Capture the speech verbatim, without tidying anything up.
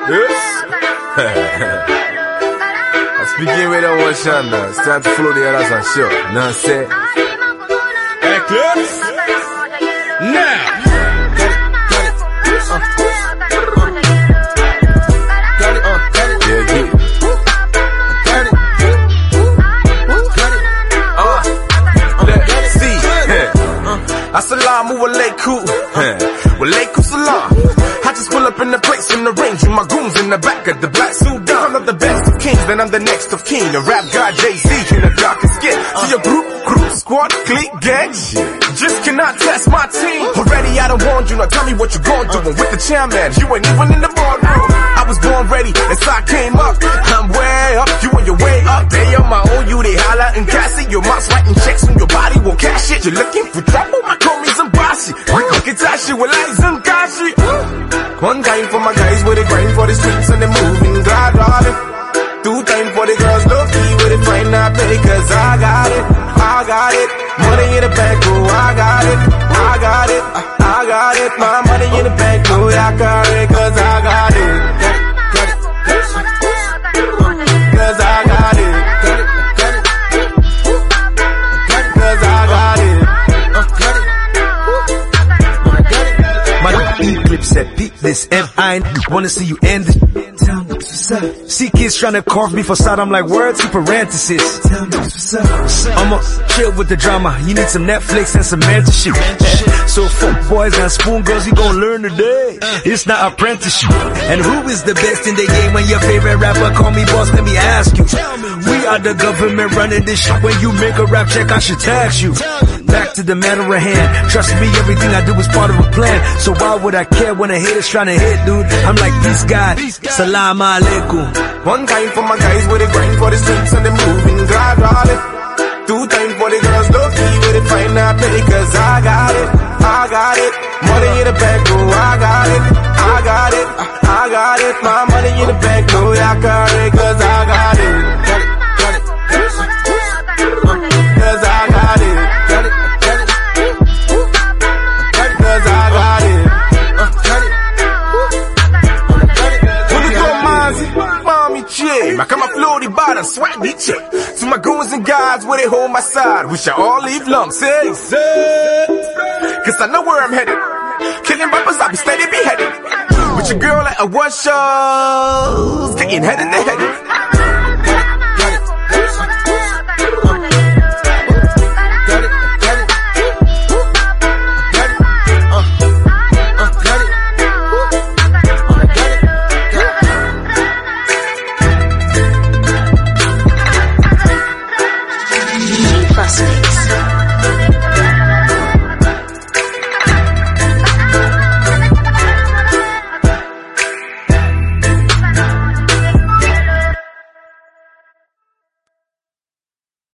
Speaking with that one shanda, it's time to follow the others and show. Now say, Eclipse. Now. Assalamu alaikum, walaikum salam. I just pull up in the place in the range with my goons in the back of the black Sudan. I'm not the best of kings, then I'm the next of king. The rap guy Jay-Z in the darkest skin. To your group, group, squad, clique, gang. Just cannot test my team. Already I done warned you, now tell me what you gon' do. And with the chairman, you ain't even in the boardroom. I was born ready, as I came up. I'm way up, you on your way up. They on my own, you they holla and Cassie. Your mom's writing checks on your body, won't cash it. You're looking for trouble, my homies and bossy. Look at that shit with lights and gashi. One time for my guys with it, grind for the streets and they moving glad rolling. Two times for the girls low key with it, find not pay cause I got it, I got it. Money in the bank, oh I got it, I got it, I got it. My money in the bank, oh I got it cause I got it. Got it, got it, cause I got it. Got it, got it, cause I got it. Eclipse said, beat this, and I ain't wanna see you end it. Tell me what's up. See kids trying to carve me for side, I'm like, words, see parentheses. Tell me what's up. I'ma chill with the drama, you need some Netflix and some mentorship. So fuck boys and spoon girls, you gon' learn today. It's not apprenticeship. And who is the best in the game when your favorite rapper call me boss? Let me ask you. We are the government running this shit. When you make a rap check, I should tax you. Back to the matter at hand. Trust me, everything I do is part of a plan. So why would I care when a haters trying to hit, dude? I'm like, peace God, salam alaikum. One time for my guys with it, grind for the streets and they moving glad rolling. Two times for the girls low key with it, find not pay cause I got it, I got it. Money in the bank, oh I got it, I got it, I got it. My money in the bank, oh I got it cause I got it. Got it, got it, cause I got it. Got it, got it, cause I got it. I come flow the bottom, swag me check. To my goons and guys where they hold my side, we shall all leave long, say, say. Cause I know where I'm headed. Killing rappers, I be steady beheaded. With your girl at a one show, getting headed to headed.